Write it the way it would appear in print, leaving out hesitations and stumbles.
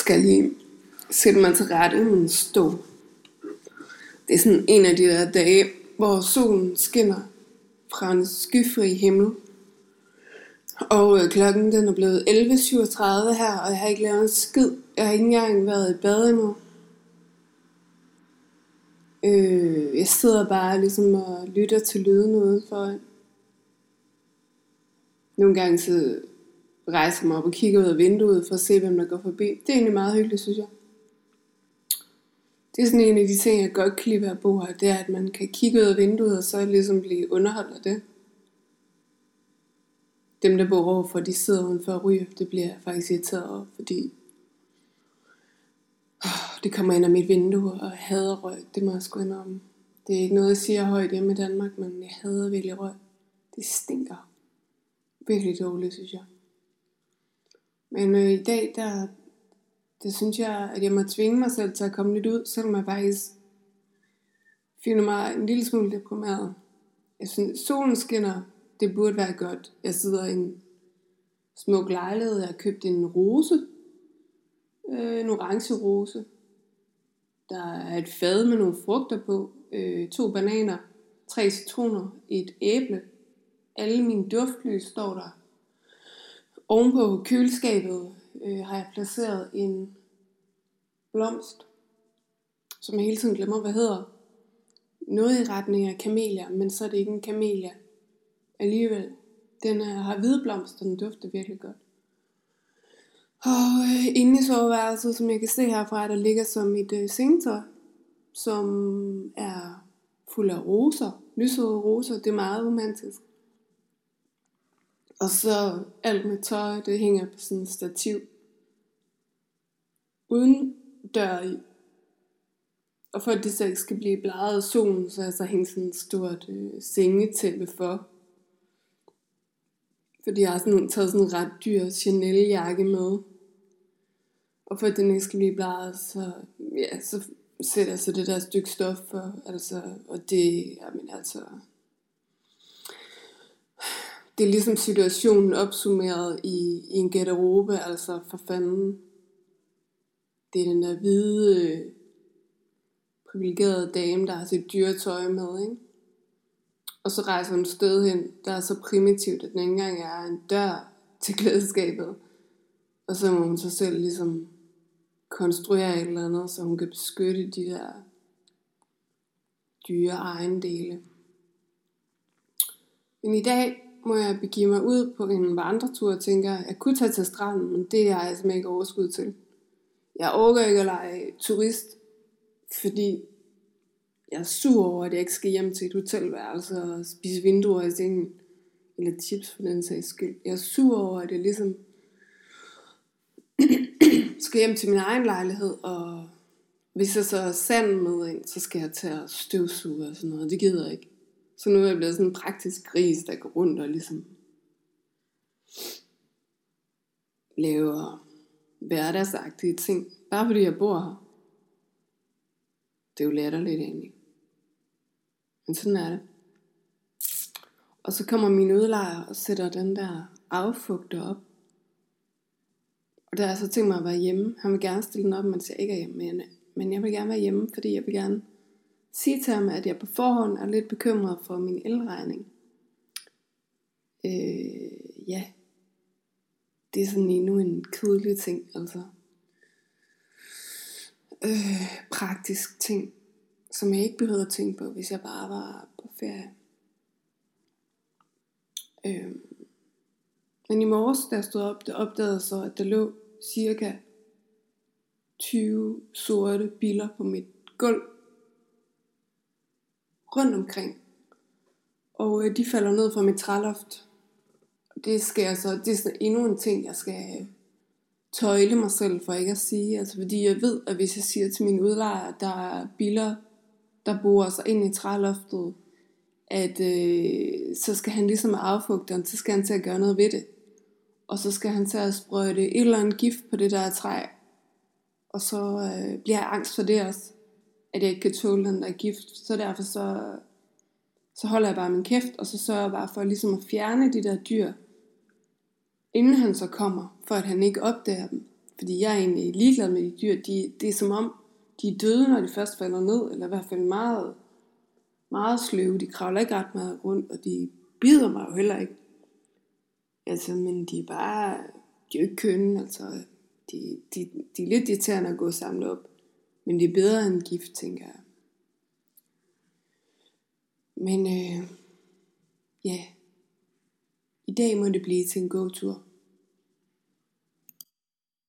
skal lige sætte mig til rette i min stol. Det er sådan en af de der dage, hvor solen skinner fra en skyfri himmel. Og klokken den er blevet 11.37 her, og jeg har ikke lavet en skid. Jeg har ikke engang været i bad endnu. Jeg sidder bare ligesom og lytter til lyden udenfor. Nogle gange så rejser jeg mig op og kigger ud af vinduet for at se, hvem der går forbi. Det er egentlig meget hyggeligt, synes jeg. Det er sådan en af de ting, jeg godt kan lide ved at bo her. Det er, at man kan kigge ud af vinduet og så ligesom blive underholdt af det. Dem, der bor overfor, de sidder udenfor og ryger. Det bliver jeg faktisk irriteret over, fordi det kommer ind af mit vindue, og jeg hader røg. Det må jeg sgu indrømme. Det er ikke noget, jeg siger højt hjemme i Danmark, men jeg hader virkelig røg. Det stinker. Virkelig dårligt, synes jeg. Men i dag, der synes jeg, at jeg må tvinge mig selv til at komme lidt ud, selvom jeg faktisk finder mig en lille smule deprimeret. Jeg synes, solen skinner, det burde være godt. Jeg sidder i en smuk lejlighed, jeg har købt en rose, en orange rose. Der er et fad med nogle frugter på, 2 bananer, 3 citroner, et æble. Alle mine duftlys står der. Ovenpå køleskabet har jeg placeret en blomst, som jeg hele tiden glemmer, hvad hedder. Noget i retning af kamelia, men så er det ikke en kamelia alligevel. Den har hvide blomster, den dufter virkelig godt. Og inde i soveværelset, som jeg kan se herfra, der ligger som et sengetøj, som er fuld af roser, lysrøde roser. Det er meget romantisk. Og så alt med tøj, det hænger på sådan et stativ uden dør i. Og for at det så ikke skal blive bladet af solen, så er så hængt sådan et stort sengetæppe for. Fordi jeg har taget sådan en ret dyr Chanel-jakke med. Og for at den ikke skal blive bladet, så sætter jeg så det der stykke stof for. Og det, det er ligesom situationen opsummeret i en garderobe, altså for fanden. Det er den der hvide, privilegerede dame, der har sit dyretøj med, ikke? Og så rejser hun et sted hen, der er så primitivt, at den ikke engang er en dør til klædeskabet. Og så må hun sig selv ligesom konstruere et eller andet, så hun kan beskytte de der dyre ejendele. Men i dag må jeg begive mig ud på en vandretur og tænker, jeg kunne tage til stranden, men det har jeg simpelthen ikke overskud til. Jeg orker ikke at lege turist, fordi jeg er sur over, at jeg ikke skal hjem til et hotelværelse og spise vinduer i sengen, eller chips for den sags skyld. Jeg er sur over, at jeg ligesom skal hjem til min egen lejlighed, og hvis jeg så er sand med ind, så skal jeg tage og støvsuge og sådan noget. Det gider jeg ikke. Så nu er jeg blevet sådan en praktisk gris, der går rundt og ligesom laver hverdagsagtige ting. Bare fordi jeg bor her. Det er jo latterligt egentlig. Men sådan er det. Og så kommer min udlejer og sætter den der affugter op. Og der har jeg så tænkt mig at være hjemme. Han vil gerne stille den op, mens jeg ikke er hjemme. Men jeg vil gerne være hjemme, fordi jeg vil gerne sige til ham, at jeg på forhånd er lidt bekymret for min elregning. Ja. Det er sådan endnu en kedelig ting, altså. Praktisk ting, som jeg ikke behøvede at tænke på, hvis jeg bare var på ferie. Men i morges, da jeg stod op, der opdagede så, at der lå cirka 20 sorte biller på mit gulv rundt omkring. Og de falder ned fra mit træloft. Det er sådan endnu en ting, jeg skal tøjle mig selv for ikke at sige. Altså fordi jeg ved, at hvis jeg siger til min udlejer, at der er biller, der borer sig ind i træloftet, at så skal han ligesom affugteren, så skal han til at gøre noget ved det. Og så skal han til at sprøjte et eller andet gift på det der træ. Og så bliver jeg angst for det også, at jeg ikke kan tåle den der gift. Så derfor så holder jeg bare min kæft, og så sørger jeg bare for ligesom at fjerne de der dyr, inden han så kommer, for at han ikke opdager dem. Fordi jeg er egentlig ligeglad med de dyr. Det er som om, de er døde, når de først falder ned, eller i hvert fald meget, meget sløve. De kravler ikke ret meget rundt, og de bider mig jo heller ikke. Altså, men de er bare, de er jo ikke kønne, altså. De er lidt irriterende at gå og samle op. Men det er bedre end gift, tænker jeg. Men ja, i dag må det blive til en gåtur.